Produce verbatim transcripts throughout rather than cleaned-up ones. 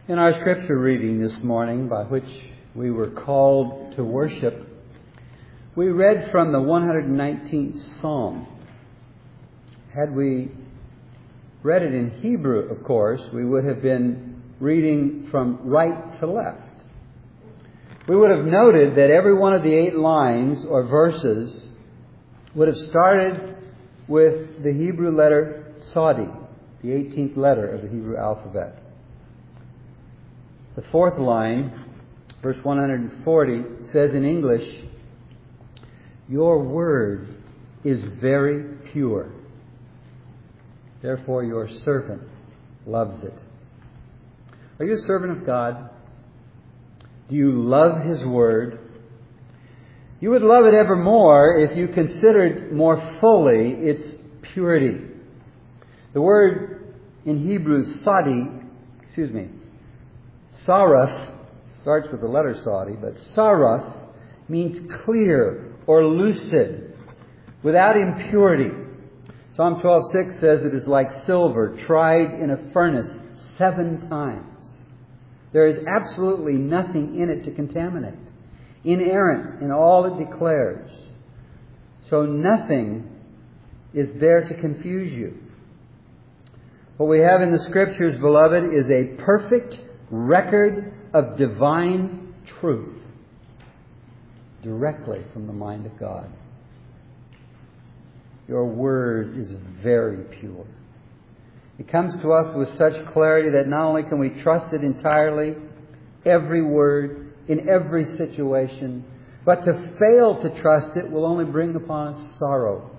In our scripture reading this morning, by which we were called to worship, we read from the one hundred nineteenth Psalm. Had we read it in Hebrew, of course, we would have been reading from right to left. We would have noted that every one of the eight lines or verses would have started with the Hebrew letter Sadi, the eighteenth letter of the Hebrew alphabet. The fourth line, verse one hundred forty, says in English, "Your word is very pure. Therefore your servant loves it." Are you a servant of God? Do you love His word? You would love it ever more if you considered more fully its purity. The word in Hebrew, sadi, excuse me, saraf, starts with the letter sadi, but saraf means clear or lucid, without impurity. Psalm twelve six says it is like silver tried in a furnace seven times. There is absolutely nothing in it to contaminate. Inerrant in all it declares. So nothing is there to confuse you. What we have in the Scriptures, beloved, is a perfect record of divine truth, directly from the mind of God. Your word is very pure. It comes to us with such clarity that not only can we trust it entirely, every word, in every situation, but to fail to trust it will only bring upon us sorrow.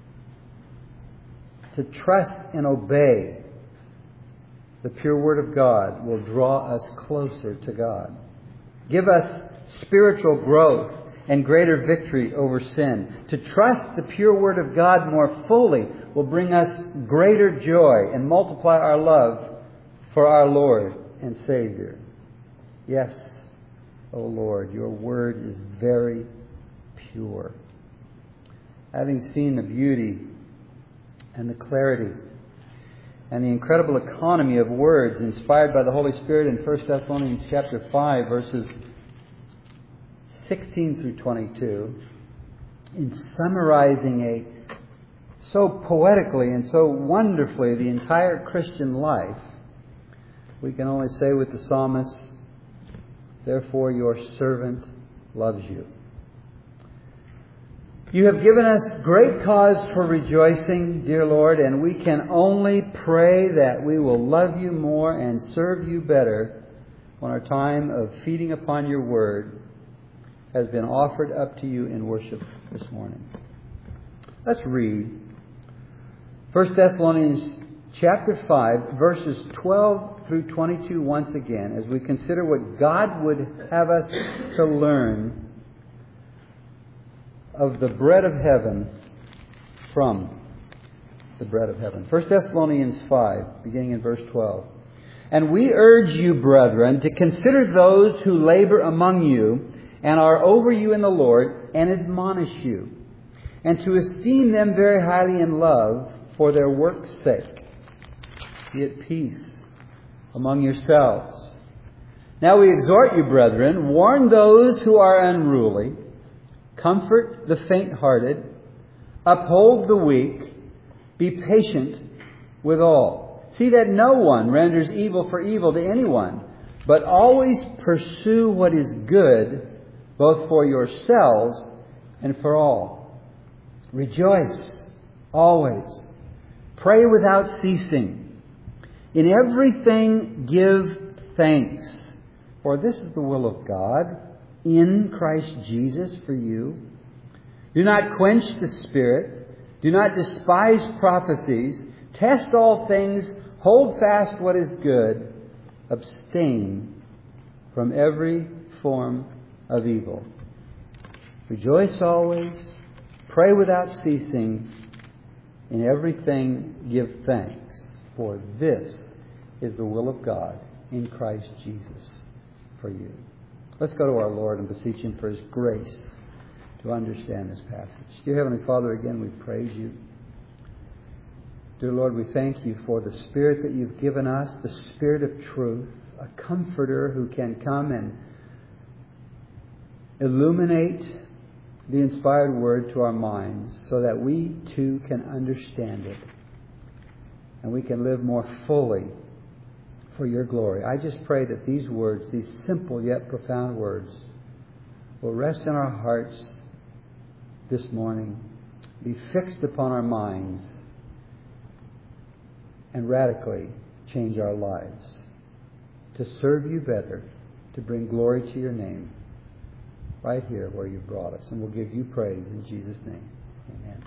To trust and obey the pure Word of God will draw us closer to God. Give us spiritual growth and greater victory over sin. To trust the pure Word of God more fully will bring us greater joy and multiply our love for our Lord and Savior. Yes, O Lord, your Word is very pure. Having seen the beauty and the clarity and the incredible economy of words inspired by the Holy Spirit in First Thessalonians chapter five, verses sixteen through twenty-two, in summarizing a so poetically and so wonderfully the entire Christian life, we can only say with the psalmist, "Therefore your servant loves you." You have given us great cause for rejoicing, dear Lord, and we can only pray that we will love you more and serve you better when our time of feeding upon your word has been offered up to you in worship this morning. Let's read First Thessalonians chapter five, verses twelve through twenty-two once again, as we consider what God would have us to learn of the bread of heaven from the bread of heaven. First Thessalonians five, beginning in verse twelve. "And we urge you, brethren, to consider those who labor among you and are over you in the Lord, and admonish you, and to esteem them very highly in love for their work's sake. Be at peace among yourselves. Now we exhort you, brethren, warn those who are unruly, comfort the faint-hearted, uphold the weak, be patient with all. See that no one renders evil for evil to anyone, but always pursue what is good, both for yourselves and for all. Rejoice always. Pray without ceasing. In everything give thanks, for this is the will of God in Christ Jesus for you. Do not quench the Spirit. Do not despise prophecies. Test all things. Hold fast what is good. Abstain from every form of evil. Rejoice always. Pray without ceasing. In everything give thanks, for this is the will of God in Christ Jesus for you. Let's go to our Lord and beseech Him for His grace to understand this passage. Dear Heavenly Father, again we praise you. Dear Lord, we thank You for the Spirit that You've given us, the Spirit of truth, a comforter who can come and illuminate the inspired Word to our minds so that we too can understand it and we can live more fully for Your glory. I just pray that these words, these simple yet profound words, will rest in our hearts this morning, be fixed upon our minds, and radically change our lives to serve You better, to bring glory to Your name, right here where You've brought us. And we'll give You praise in Jesus' name. Amen.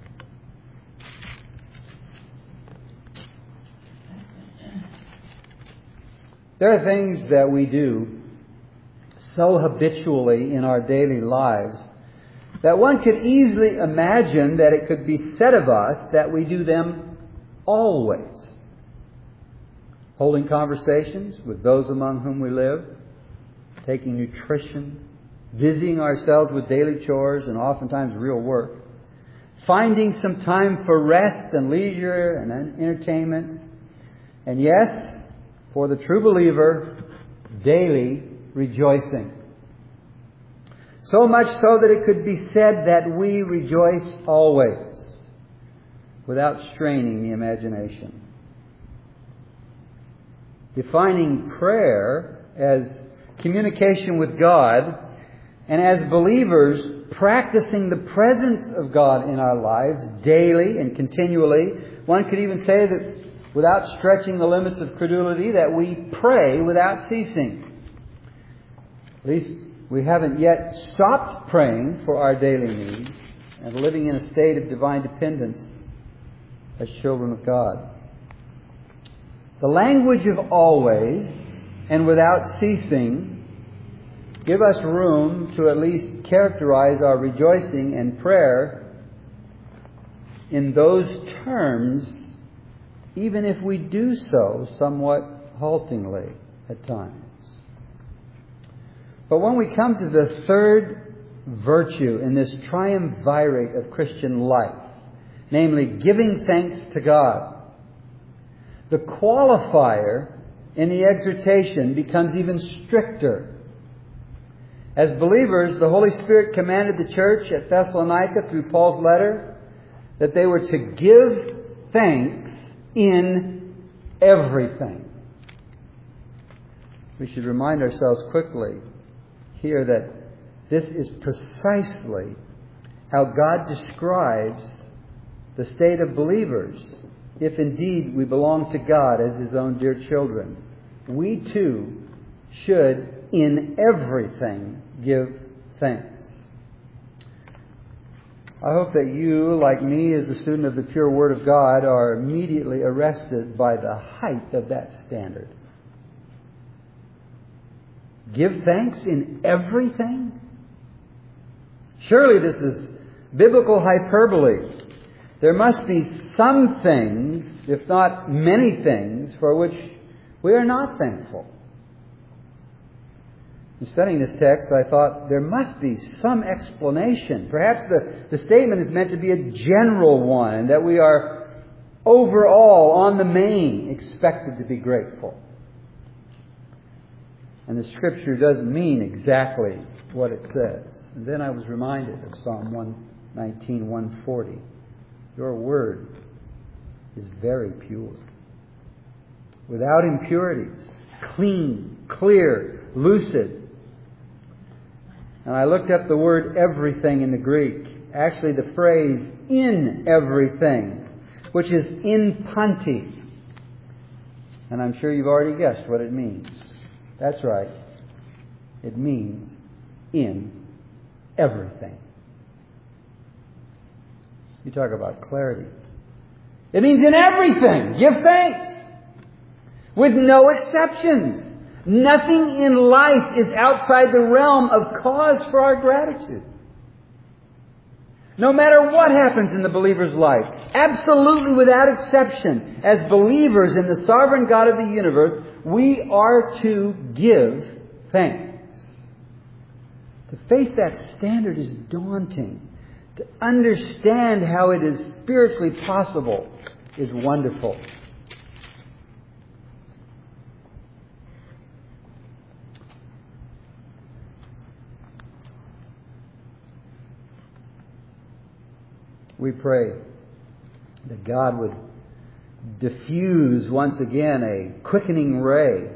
There are things that we do so habitually in our daily lives that one could easily imagine that it could be said of us that we do them always. Holding conversations with those among whom we live, taking nutrition, busying ourselves with daily chores and oftentimes real work, finding some time for rest and leisure and entertainment, and yes, for the true believer, daily rejoicing. So much so that it could be said that we rejoice always, without straining the imagination. Defining prayer as communication with God, and as believers practicing the presence of God in our lives daily and continually, one could even say that without stretching the limits of credulity, that we pray without ceasing. At least we haven't yet stopped praying for our daily needs and living in a state of divine dependence as children of God. The language of always and without ceasing give us room to at least characterize our rejoicing and prayer in those terms, even if we do so somewhat haltingly at times. But when we come to the third virtue in this triumvirate of Christian life, namely giving thanks to God, the qualifier in the exhortation becomes even stricter. As believers, the Holy Spirit commanded the church at Thessalonica through Paul's letter that they were to give thanks in everything. We should remind ourselves quickly here that this is precisely how God describes the state of believers, if indeed we belong to God as His own dear children. We too should in everything give thanks. I hope that you, like me as a student of the pure Word of God, are immediately arrested by the height of that standard. Give thanks in everything? Surely this is biblical hyperbole. There must be some things, if not many things, for which we are not thankful. In studying this text, I thought there must be some explanation. Perhaps the, the statement is meant to be a general one, and that we are overall, on the main, expected to be grateful. And the Scripture doesn't mean exactly what it says. And then I was reminded of Psalm one nineteen, one forty. Your word is very pure, without impurities, clean, clear, lucid. And I looked up the word everything in the Greek. Actually, the phrase in everything, which is in panti. And I'm sure you've already guessed what it means. That's right. It means in everything. You talk about clarity. It means in everything. Give thanks. With no exceptions. Nothing in life is outside the realm of cause for our gratitude. No matter what happens in the believer's life, absolutely without exception, as believers in the sovereign God of the universe, we are to give thanks. To face that standard is daunting. To understand how it is spiritually possible is wonderful. We pray that God would diffuse once again a quickening ray,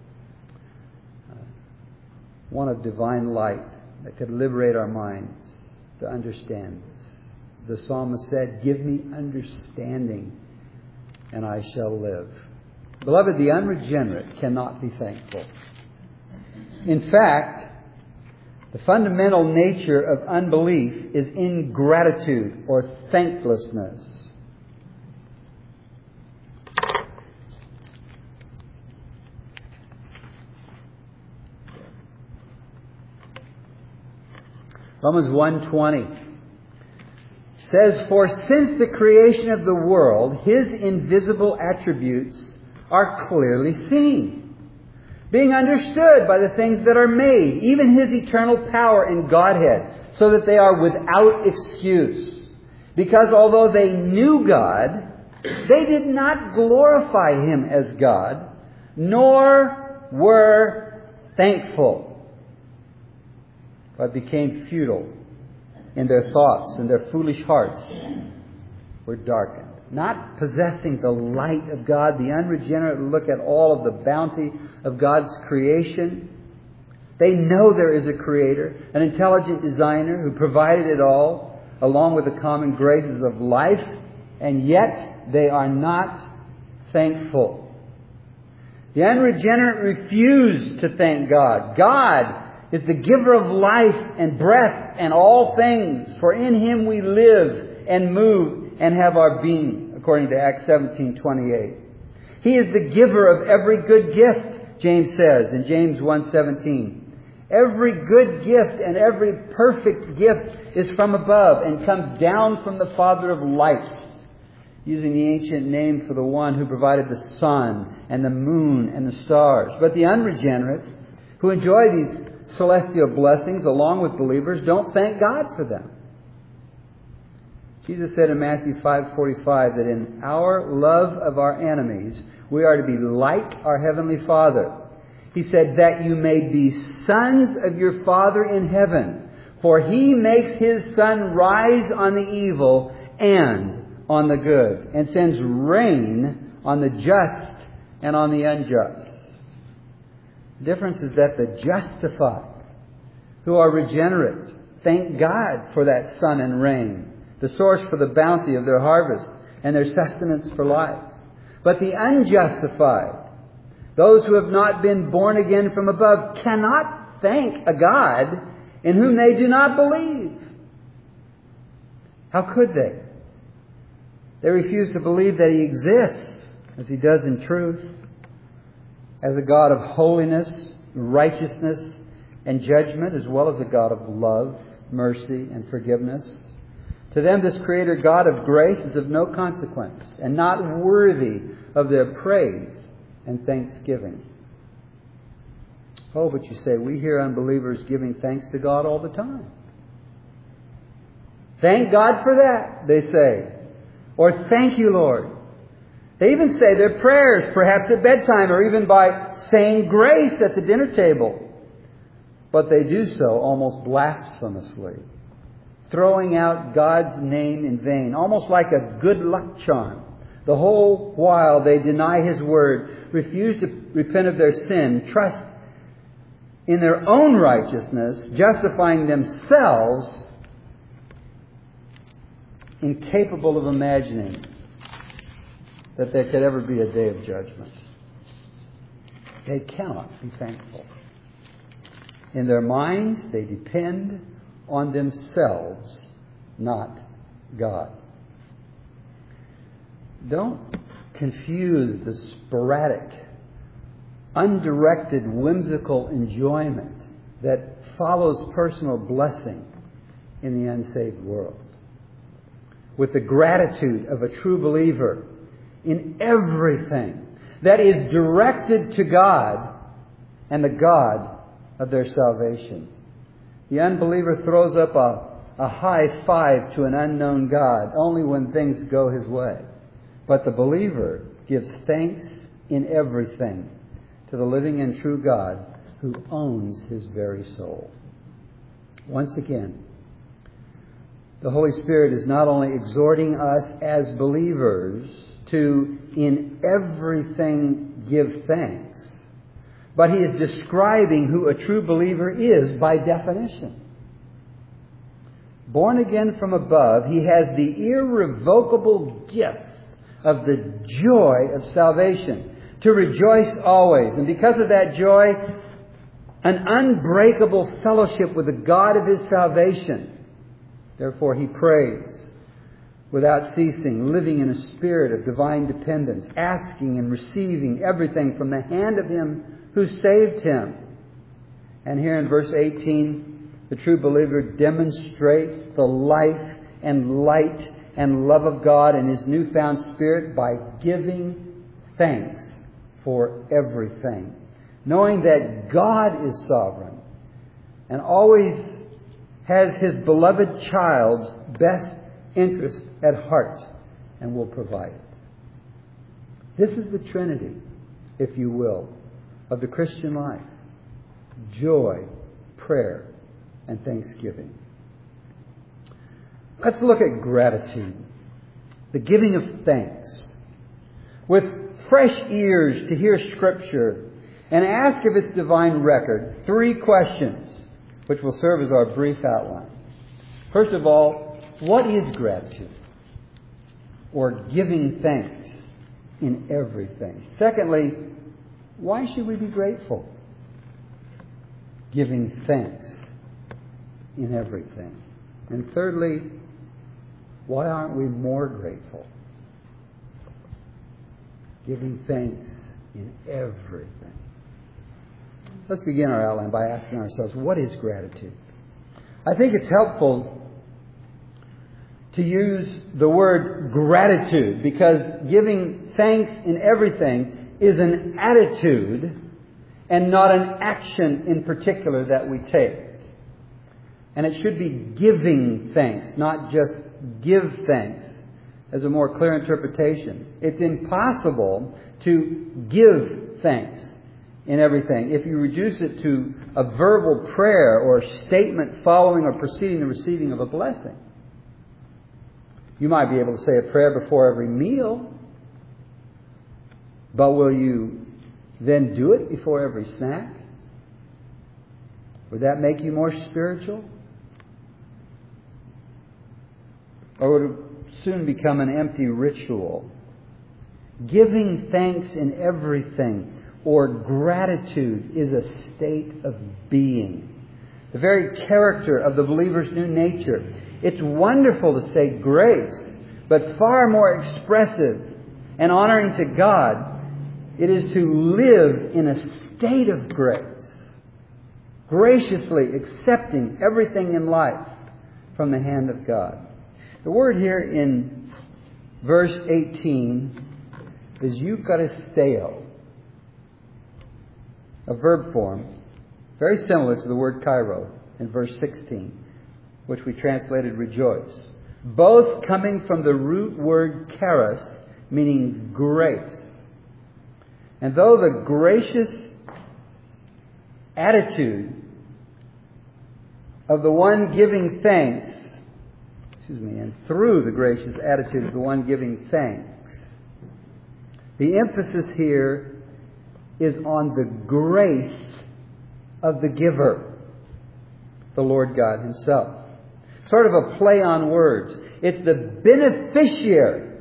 one of divine light that could liberate our minds to understand this. The psalmist said, "Give me understanding, and I shall live." Beloved, the unregenerate cannot be thankful. In fact, the fundamental nature of unbelief is ingratitude or thanklessness. Romans one twenty says, "For since the creation of the world, His invisible attributes are clearly seen, being understood by the things that are made, even His eternal power and Godhead, so that they are without excuse. Because although they knew God, they did not glorify Him as God, nor were thankful, but became futile in their thoughts, and their foolish hearts were darkened." Not possessing the light of God, the unregenerate look at all of the bounty of God's creation. They know there is a Creator, an intelligent designer who provided it all, along with the common graces of life, and yet they are not thankful. The unregenerate refuse to thank God. God is the giver of life and breath and all things, for in Him we live and move and have our being, according to Acts seventeen twenty-eight. He is the giver of every good gift, James says in James one seventeen. Every good gift and every perfect gift is from above and comes down from the Father of lights, using the ancient name for the one who provided the sun and the moon and the stars. But the unregenerate, who enjoy these celestial blessings along with believers, don't thank God for them. Jesus said in Matthew five forty-five that in our love of our enemies, we are to be like our Heavenly Father. He said, "That you may be sons of your Father in heaven. For He makes His sun rise on the evil and on the good, and sends rain on the just and on the unjust." The difference is that the justified, who are regenerate, thank God for that sun and rain, the source for the bounty of their harvest and their sustenance for life. But the unjustified, those who have not been born again from above, cannot thank a God in whom they do not believe. How could they? They refuse to believe that He exists, as He does in truth, as a God of holiness, righteousness, and judgment, as well as a God of love, mercy, and forgiveness. To them, this Creator God of grace is of no consequence and not worthy of their praise and thanksgiving. Oh, but you say, we hear unbelievers giving thanks to God all the time. Thank God for that, they say. Or thank you, Lord. They even say their prayers, perhaps at bedtime, or even by saying grace at the dinner table. But they do so almost blasphemously, throwing out God's name in vain, almost like a good luck charm. The whole while they deny His word, refuse to repent of their sin, trust in their own righteousness, justifying themselves, incapable of imagining that there could ever be a day of judgment. They cannot be thankful. In their minds, they depend on themselves, not God. Don't confuse the sporadic, undirected, whimsical enjoyment that follows personal blessing in the unsaved world with the gratitude of a true believer in everything that is directed to God and the God of their salvation. The unbeliever throws up a, a high five to an unknown God only when things go his way. But the believer gives thanks in everything to the living and true God who owns his very soul. Once again, the Holy Spirit is not only exhorting us as believers to, in everything, give thanks, but he is describing who a true believer is by definition. Born again from above, he has the irrevocable gift of the joy of salvation, to rejoice always. And because of that joy, an unbreakable fellowship with the God of his salvation. Therefore, he prays without ceasing, living in a spirit of divine dependence, asking and receiving everything from the hand of him who saved him. And here in verse eighteen, the true believer demonstrates the life and light and love of God in his newfound spirit by giving thanks for everything, knowing that God is sovereign and always has his beloved child's best interest at heart and will provide it. This is the Trinity, if you will, of the Christian life: joy, prayer, and thanksgiving. Let's look at gratitude, the giving of thanks. With fresh ears to hear Scripture and ask of its divine record, three questions which will serve as our brief outline. First of all, what is gratitude? Or giving thanks in everything? Secondly, why should we be grateful? Giving thanks in everything. And thirdly, why aren't we more grateful? Giving thanks in everything. Let's begin our outline by asking ourselves, what is gratitude? I think it's helpful to use the word gratitude because giving thanks in everything is an attitude and not an action in particular that we take. And it should be giving thanks, not just give thanks, as a more clear interpretation. It's impossible to give thanks in everything if you reduce it to a verbal prayer or a statement following or preceding the receiving of a blessing. You might be able to say a prayer before every meal, but will you then do it before every snack? Would that make you more spiritual? Or would it soon become an empty ritual? Giving thanks in everything, or gratitude, is a state of being. The very character of the believer's new nature. It's wonderful to say grace, but far more expressive and honoring to God, it is to live in a state of grace, graciously accepting everything in life from the hand of God. The word here in verse eighteen is eucharisteo, a verb form, very similar to the word kairo in verse sixteen, which we translated rejoice. Both coming from the root word charis, meaning grace. And though the gracious attitude of the one giving thanks Excuse me, and through the gracious attitude of the one giving thanks, the emphasis here is on the grace of the giver, the Lord God Himself. Sort of a play on words. It's the beneficiary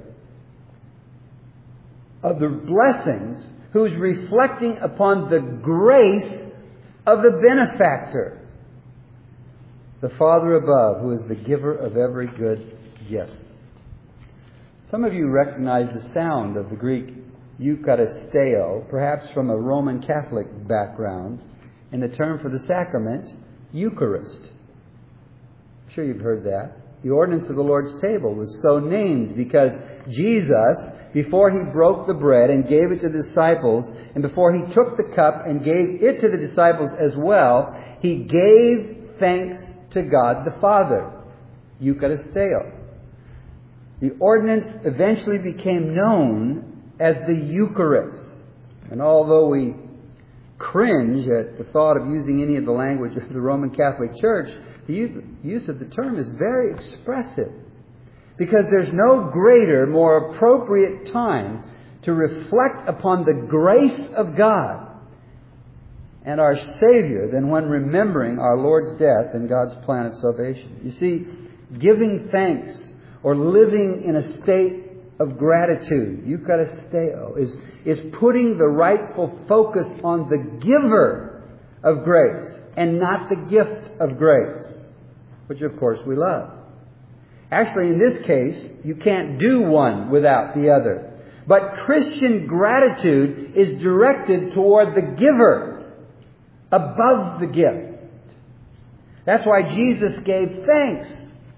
of the blessings who's reflecting upon the grace of the benefactor, the Father above, who is the giver of every good gift. Some of you recognize the sound of the Greek eucharisteo, perhaps from a Roman Catholic background, in the term for the sacrament, Eucharist. I'm sure you've heard that. The ordinance of the Lord's table was so named because Jesus, before He broke the bread and gave it to the disciples, and before He took the cup and gave it to the disciples as well, He gave thanks to God the Father. Eucharisteo. The ordinance eventually became known as the Eucharist. And although we cringe at the thought of using any of the language of the Roman Catholic Church, the use of the term is very expressive. Because there's no greater, more appropriate time to reflect upon the grace of God and our Savior than when remembering our Lord's death and God's plan of salvation. You see, giving thanks or living in a state of gratitude, eucharisteo, is, is putting the rightful focus on the giver of grace and not the gift of grace, which of course we love. Actually, in this case, you can't do one without the other. But Christian gratitude is directed toward the giver above the gift. That's why Jesus gave thanks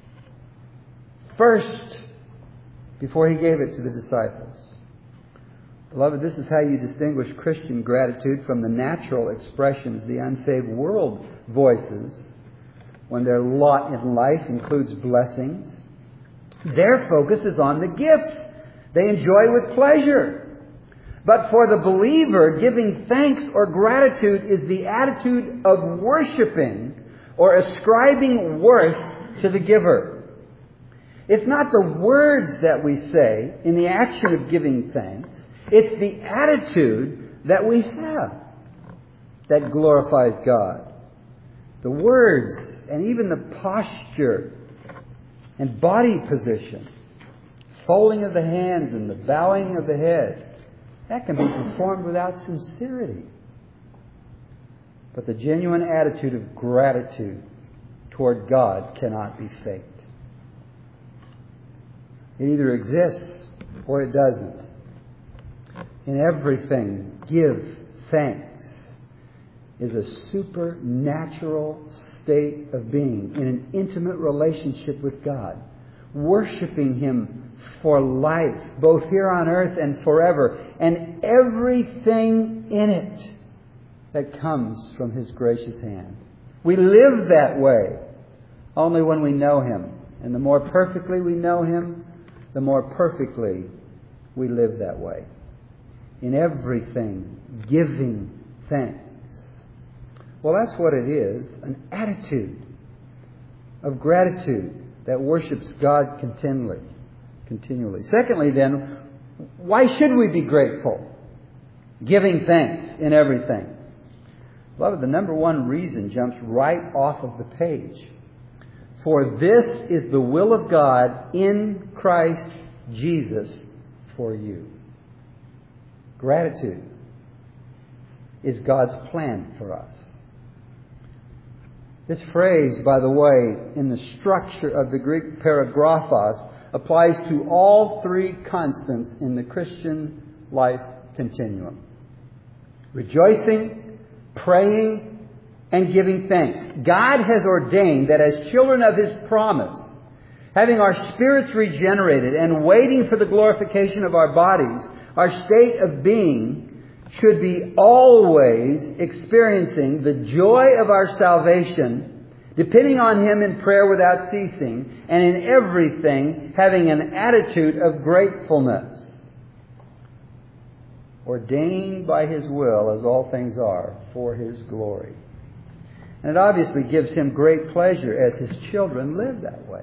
first before He gave it to the disciples. Beloved, this is how you distinguish Christian gratitude from the natural expressions the unsaved world voices when their lot in life includes blessings. Their focus is on the gifts they enjoy with pleasure. But for the believer, giving thanks or gratitude is the attitude of worshiping or ascribing worth to the giver. It's not the words that we say in the action of giving thanks. It's the attitude that we have that glorifies God. The words and even the posture and body position, folding of the hands and the bowing of the head, that can be performed without sincerity. But the genuine attitude of gratitude toward God cannot be faked. It either exists or it doesn't. In everything, give thanks is a supernatural state of being in an intimate relationship with God, worshiping Him for life, both here on earth and forever, and everything in it that comes from His gracious hand. We live that way only when we know Him. And the more perfectly we know Him, the more perfectly we live that way. In everything, giving thanks. Well, that's what it is, an attitude of gratitude that worships God continually. continually. Secondly, then, why should we be grateful? Giving thanks in everything. Beloved, the number one reason jumps right off of the page. For this is the will of God in Christ Jesus for you. Gratitude is God's plan for us. This phrase, by the way, in the structure of the Greek paragraphos, applies to all three constants in the Christian life continuum. Rejoicing, praying, and giving thanks. God has ordained that as children of His promise, having our spirits regenerated and waiting for the glorification of our bodies, our state of being should be always experiencing the joy of our salvation, depending on Him in prayer without ceasing, and in everything having an attitude of gratefulness. Ordained by His will, as all things are, for His glory. And it obviously gives Him great pleasure as His children live that way.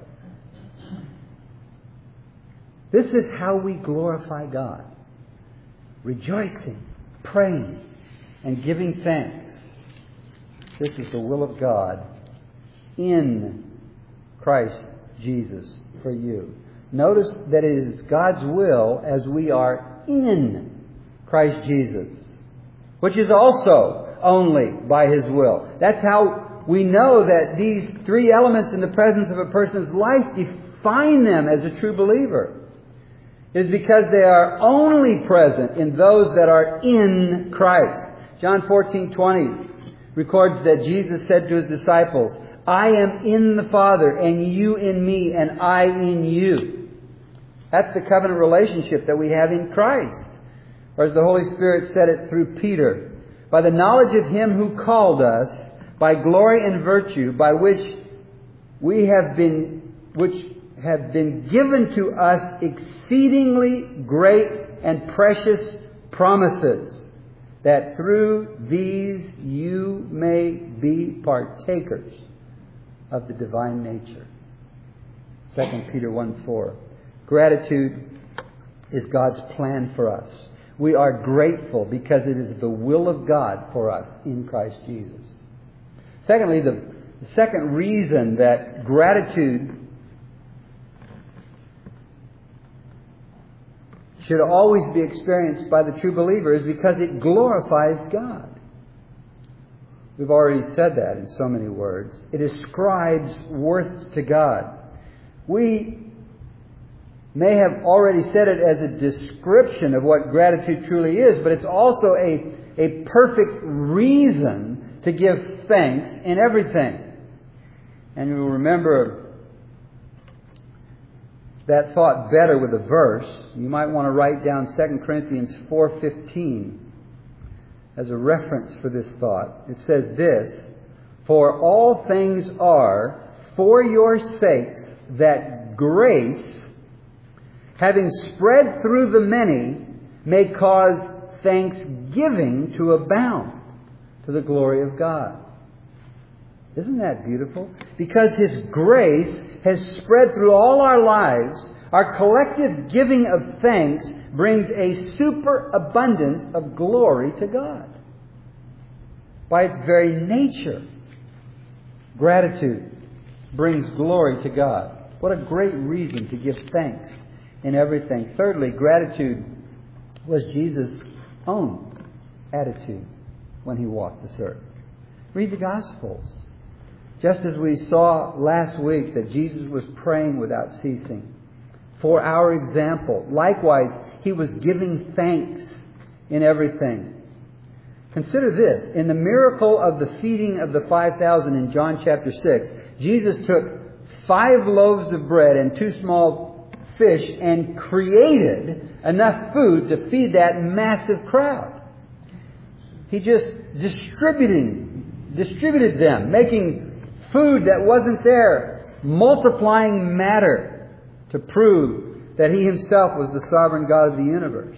This is how we glorify God. Rejoicing, praying, and giving thanks. This is the will of God in Christ Jesus for you. Notice that it is God's will as we are in Christ Jesus, which is also only by His will. That's how we know that these three elements in the presence of a person's life define them as a true believer. It is because they are only present in those that are in Christ. John fourteen twenty records that Jesus said to His disciples, I am in the Father, and you in me, and I in you. That's the covenant relationship that we have in Christ. Or as the Holy Spirit said it through Peter, by the knowledge of Him who called us, by glory and virtue, by which we have been, which have been given to us exceedingly great and precious promises, that through these you may be partakers of the divine nature. Second Peter one four. Gratitude is God's plan for us. We are grateful because it is the will of God for us in Christ Jesus. Secondly, the second reason that gratitude should always be experienced by the true believer is because it glorifies God. We've already said that in so many words. It ascribes worth to God. We may have already said it as a description of what gratitude truly is, but it's also a, a perfect reason to give thanks in everything. And you'll remember that thought better with a verse. You might want to write down Second Corinthians four fifteen as a reference for this thought. It says this, "For all things are for your sakes, that grace, having spread through the many, may cause thanksgiving to abound to the glory of God." Isn't that beautiful? Because His grace has spread through all our lives, our collective giving of thanks brings a superabundance of glory to God. By its very nature, gratitude brings glory to God. What a great reason to give thanks in everything. Thirdly, gratitude was Jesus' own attitude when He walked this earth. Read the Gospels. Just as we saw last week that Jesus was praying without ceasing for our example. Likewise, He was giving thanks in everything. Consider this. In the miracle of the feeding of the five thousand in John chapter six, Jesus took five loaves of bread and two small fish and created enough food to feed that massive crowd. He just distributing, distributed them, making food that wasn't there, multiplying matter to prove that He Himself was the sovereign God of the universe.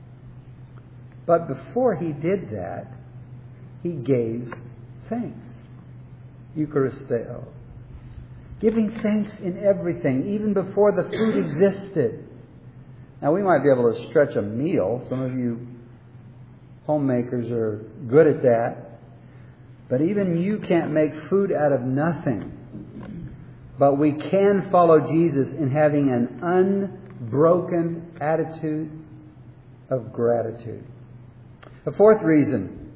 But before He did that, He gave thanks. Eucharisteo. Giving thanks in everything, even before the food existed. Now, we might be able to stretch a meal. Some of you homemakers are good at that. But even you can't make food out of nothing. But we can follow Jesus in having an unbroken attitude of gratitude. The fourth reason,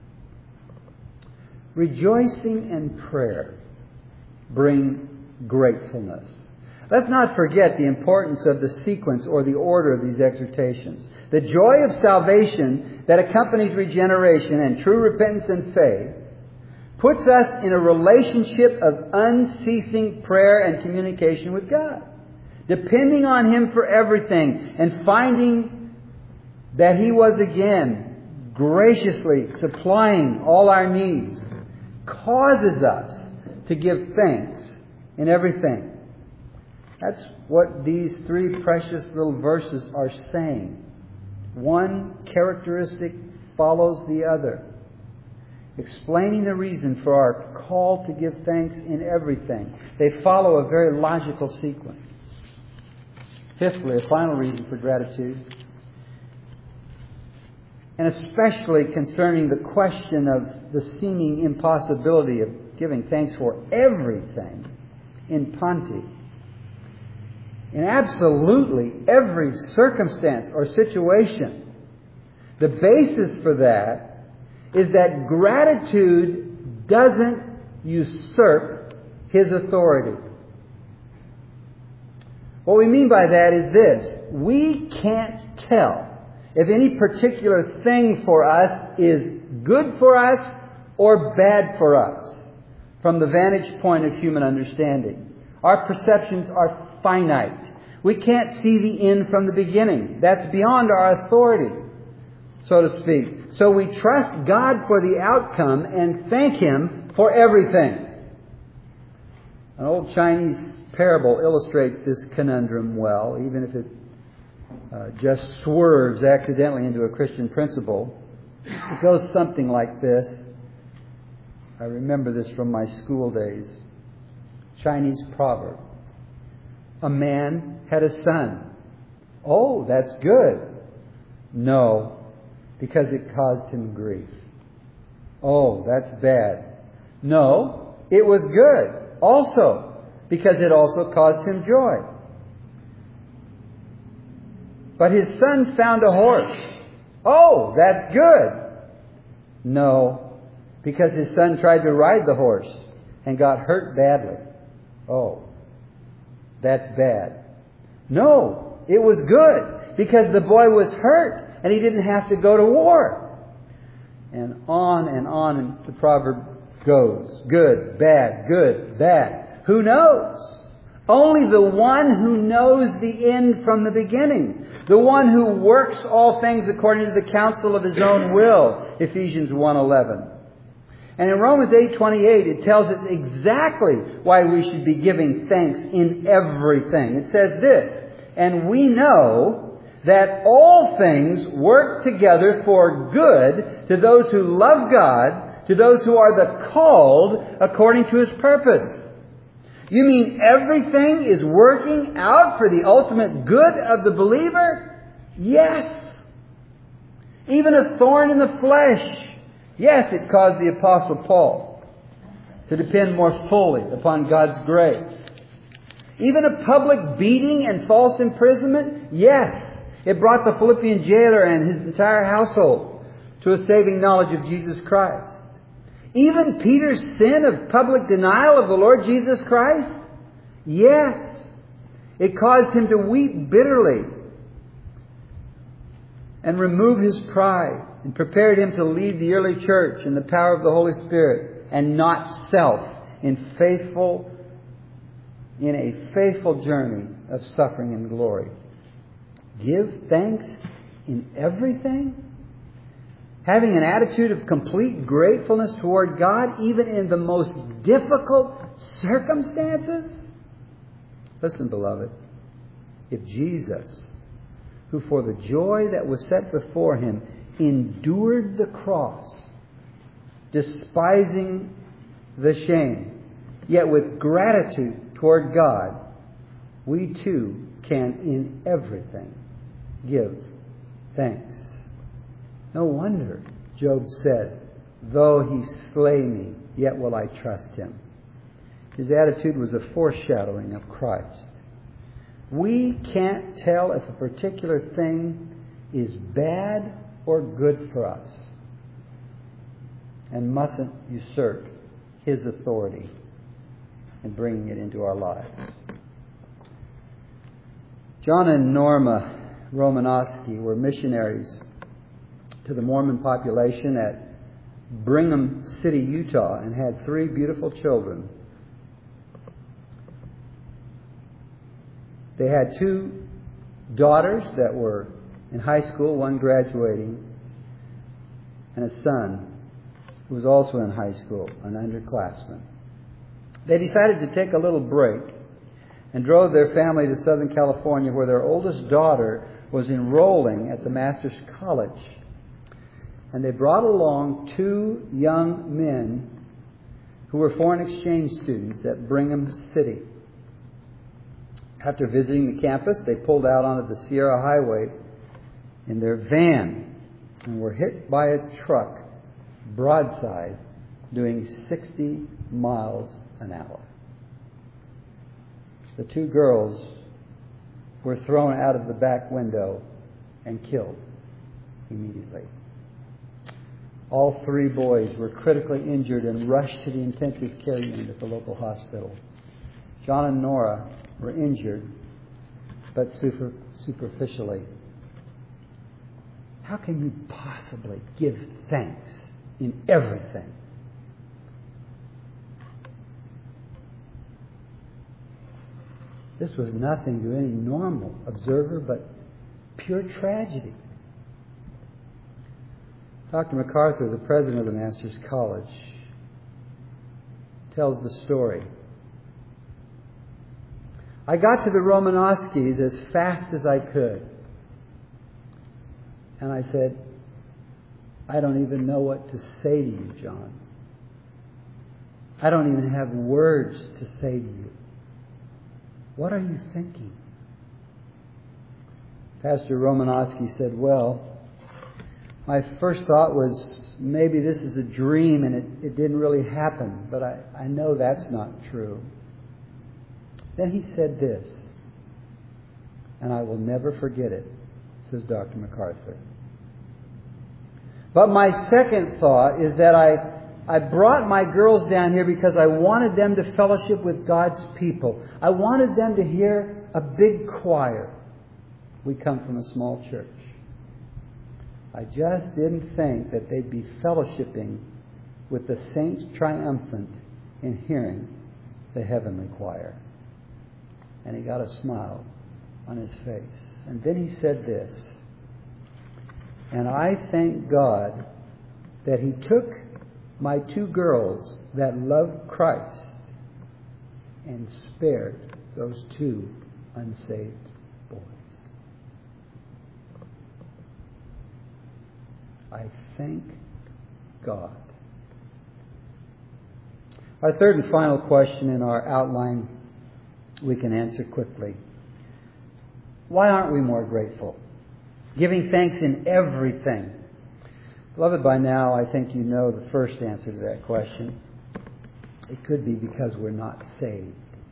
rejoicing and prayer bring gratefulness. Let's not forget the importance of the sequence or the order of these exhortations. The joy of salvation that accompanies regeneration and true repentance and faith puts us in a relationship of unceasing prayer and communication with God, depending on Him for everything and finding that He was again graciously supplying all our needs, causes us to give thanks in everything. That's what these three precious little verses are saying. One characteristic follows the other, explaining the reason for our call to give thanks in everything. They follow a very logical sequence. Fifthly, a final reason for gratitude, and especially concerning the question of the seeming impossibility of giving thanks for everything in Ponte. In absolutely every circumstance or situation, the basis for that is that gratitude doesn't usurp His authority. What we mean by that is this. We can't tell if any particular thing for us is good for us or bad for us from the vantage point of human understanding. Our perceptions are finite. We can't see the end from the beginning. That's beyond our authority, so to speak. So we trust God for the outcome and thank Him for everything. An old Chinese parable illustrates this conundrum well, even if it uh, just swerves accidentally into a Christian principle. It goes something like this. I remember this from my school days. Chinese proverb. A man had a son. Oh, that's good. No, because it caused him grief. Oh, that's bad. No, it was good. Also, because it also caused him joy. But his son found a horse. Oh, that's good. No, because his son tried to ride the horse and got hurt badly. Oh, that's bad. No, it was good because the boy was hurt and he didn't have to go to war. And on and on and the proverb goes. Good, bad, good, bad. Who knows? Only the one who knows the end from the beginning. The one who works all things according to the counsel of His own will. Ephesians one eleven. And in Romans eight twenty-eight, it tells us exactly why we should be giving thanks in everything. It says this, and we know that all things work together for good to those who love God, to those who are the called according to His purpose. You mean everything is working out for the ultimate good of the believer? Yes. Even a thorn in the flesh. Yes, it caused the Apostle Paul to depend more fully upon God's grace. Even a public beating and false imprisonment? Yes. It brought the Philippian jailer and his entire household to a saving knowledge of Jesus Christ. Even Peter's sin of public denial of the Lord Jesus Christ? Yes. It caused him to weep bitterly and remove his pride and prepared him to lead the early church in the power of the Holy Spirit and not self in faithful, in a faithful journey of suffering and glory. Give thanks in everything? Having an attitude of complete gratefulness toward God, even in the most difficult circumstances? Listen, beloved, if Jesus, who for the joy that was set before Him endured the cross, despising the shame, yet with gratitude toward God, we too can in everything give thanks. No wonder Job said, though He slay me, yet will I trust Him. His attitude was a foreshadowing of Christ. We can't tell if a particular thing is bad or good for us and mustn't usurp His authority in bringing it into our lives. John and Norma Romanowski were missionaries to the Mormon population at Brigham City, Utah, and had three beautiful children. They had two daughters that were in high school, one graduating, and a son who was also in high school, an underclassman. They decided to take a little break and drove their family to Southern California, where their oldest daughter was enrolling at the Master's College. And they brought along two young men who were foreign exchange students at Brigham City. After visiting the campus, they pulled out onto the Sierra Highway in their van and were hit by a truck broadside doing sixty miles an hour. The two girls were thrown out of the back window and killed immediately. All three boys were critically injured and rushed to the intensive care unit at the local hospital. John and Nora were injured, but super, superficially. How can you possibly give thanks in everything? This was nothing to any normal observer but pure tragedy. Doctor MacArthur, the president of the Master's College, tells the story I got to the Romanowskis as fast as I could. And I said, I don't even know what to say to you, John. I don't even have words to say to you. What are you thinking? Pastor Romanowski said, well, my first thought was maybe this is a dream and it, it didn't really happen, but I, I know that's not true. Then he said this, and I will never forget it, says Doctor MacArthur. But my second thought is that I I brought my girls down here because I wanted them to fellowship with God's people. I wanted them to hear a big choir. We come from a small church. I just didn't think that they'd be fellowshipping with the saints triumphant in hearing the heavenly choir. And he got a smile on his face. And then he said this, and I thank God that He took my two girls that loved Christ and spared those two unsaved boys. I thank God. Our third and final question in our outline we can answer quickly. Why aren't we more grateful? Giving thanks in everything. Beloved, by now I think you know the first answer to that question. It could be because we're not saved.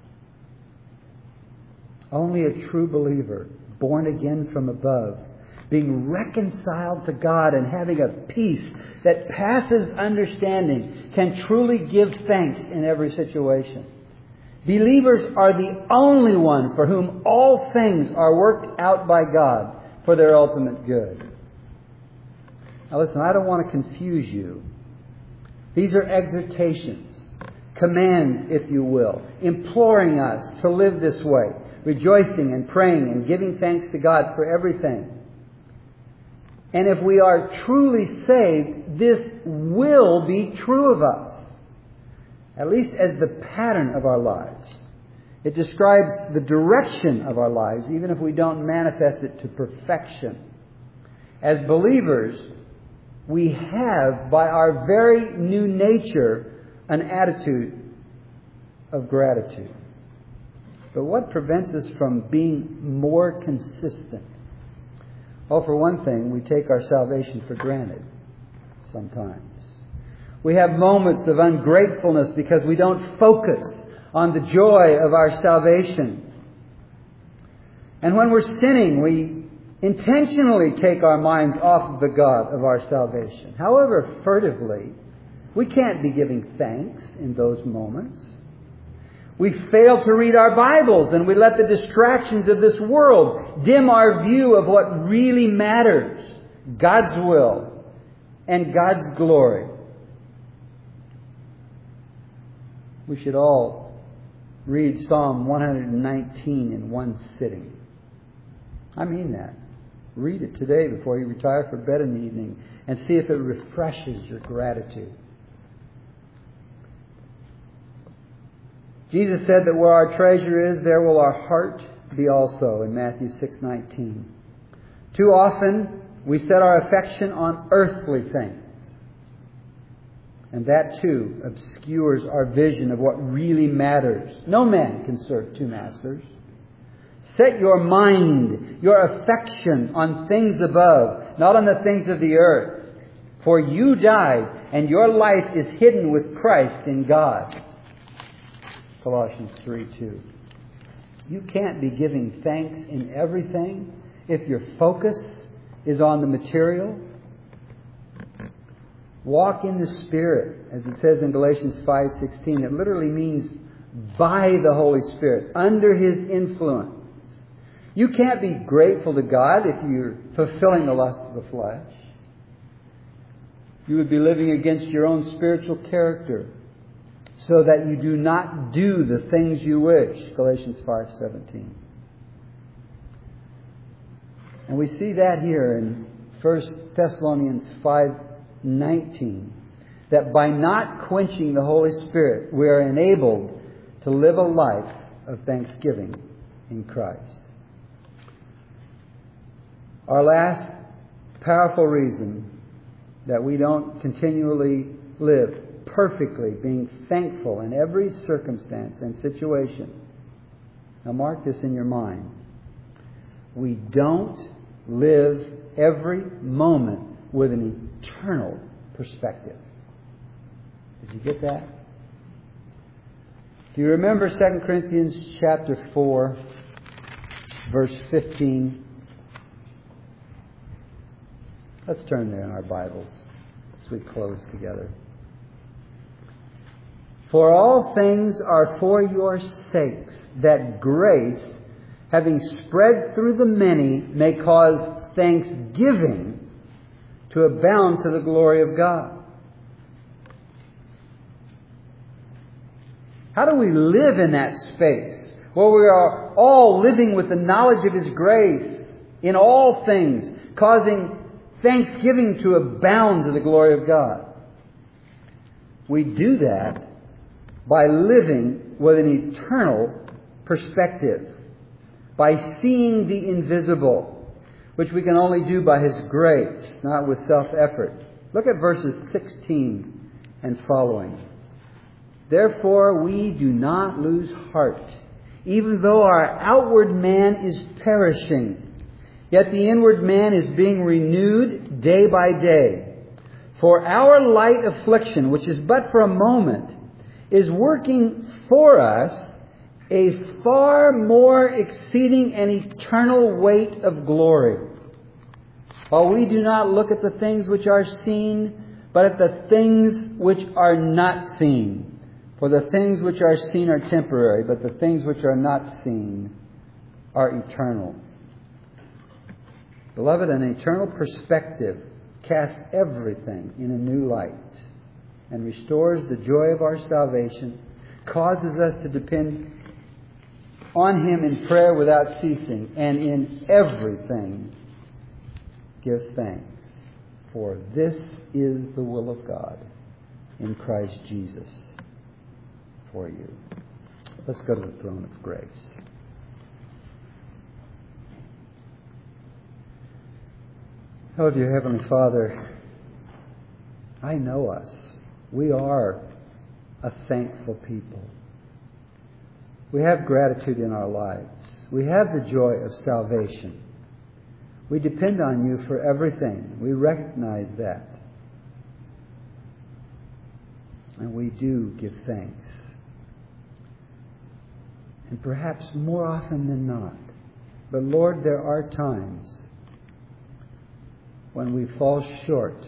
Only a true believer, born again from above, being reconciled to God and having a peace that passes understanding, can truly give thanks in every situation. Believers are the only one for whom all things are worked out by God for their ultimate good. Now listen, I don't want to confuse you. These are exhortations, commands, if you will, imploring us to live this way, rejoicing and praying and giving thanks to God for everything. And if we are truly saved, this will be true of us, at least as the pattern of our lives. It describes the direction of our lives, even if we don't manifest it to perfection. As believers, we have, by our very new nature, an attitude of gratitude. But what prevents us from being more consistent? Well, for one thing, we take our salvation for granted sometimes. We have moments of ungratefulness because we don't focus on the joy of our salvation. And when we're sinning, we intentionally take our minds off of the God of our salvation. However furtively, we can't be giving thanks in those moments. We fail to read our Bibles and we let the distractions of this world dim our view of what really matters, God's will and God's glory. We should all read Psalm one nineteen in one sitting. I mean that. Read it today before you retire for bed in the evening and see if it refreshes your gratitude. Jesus said that where our treasure is, there will our heart be also, in Matthew six nineteen. Too often, we set our affection on earthly things. And that too obscures our vision of what really matters. No man can serve two masters. Set your mind, your affection on things above, not on the things of the earth. For you died, and your life is hidden with Christ in God. Colossians three two. You can't be giving thanks in everything if your focus is on the material. Walk in the Spirit, as it says in Galatians five sixteen. It literally means by the Holy Spirit, under His influence. You can't be grateful to God if you're fulfilling the lust of the flesh. You would be living against your own spiritual character, so that you do not do the things you wish. Galatians five seventeen. And we see that here in First Thessalonians five nineteen. That by not quenching the Holy Spirit, we are enabled to live a life of thanksgiving in Christ. Our last powerful reason that we don't continually live perfectly, being thankful in every circumstance and situation. Now mark this in your mind. We don't live every moment with an eternal perspective. Did you get that? Do you remember Second Corinthians chapter four, verse fifteen? Let's turn there in our Bibles as we close together. For all things are for your sakes, that grace, having spread through the many, may cause thanksgiving to abound to the glory of God. How do we live in that space where we are all living with the knowledge of His grace in all things, causing thanksgiving to abound to the glory of God? We do that by living with an eternal perspective, by seeing the invisible, which we can only do by His grace, not with self-effort. Look at verses sixteen and following. Therefore we do not lose heart, even though our outward man is perishing, yet the inward man is being renewed day by day. For our light affliction, which is but for a moment, is working for us a far more exceeding and eternal weight of glory. While we do not look at the things which are seen, but at the things which are not seen. For the things which are seen are temporary, but the things which are not seen are eternal. Beloved, an eternal perspective casts everything in a new light and restores the joy of our salvation, causes us to depend on Him in prayer without ceasing, and in everything give thanks. For this is the will of God in Christ Jesus for you. Let's go to the throne of grace. Oh, dear Heavenly Father, I know us. We are a thankful people. We have gratitude in our lives. We have the joy of salvation. We depend on You for everything. We recognize that. And we do give thanks. And perhaps more often than not. But Lord, there are times when we fall short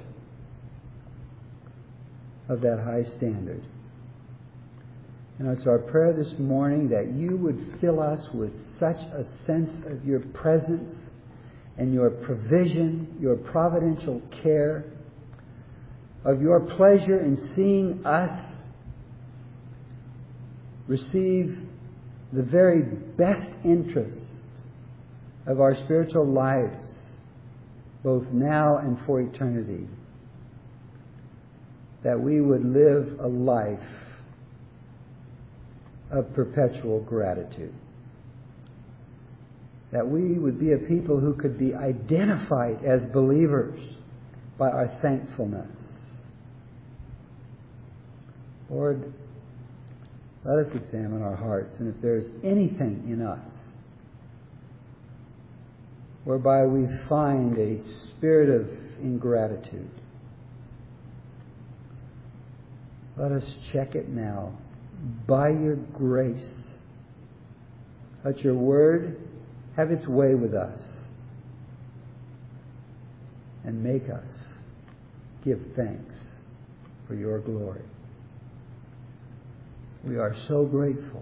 of that high standard. And it's our prayer this morning that You would fill us with such a sense of Your presence and Your provision, Your providential care, of Your pleasure in seeing us receive the very best interest of our spiritual lives, both now and for eternity. That we would live a life of perpetual gratitude. That we would be a people who could be identified as believers by our thankfulness. Lord, let us examine our hearts, and if there's anything in us whereby we find a spirit of ingratitude, let us check it now by Your grace. Let Your Word have its way with us and make us give thanks for Your glory. We are so grateful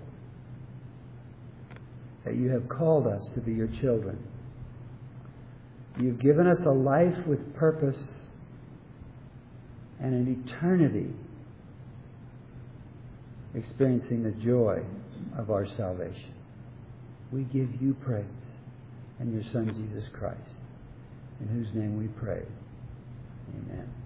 that You have called us to be Your children. You've given us a life with purpose and an eternity experiencing the joy of our salvation. We give You praise and Your Son Jesus Christ, in whose name we pray. Amen.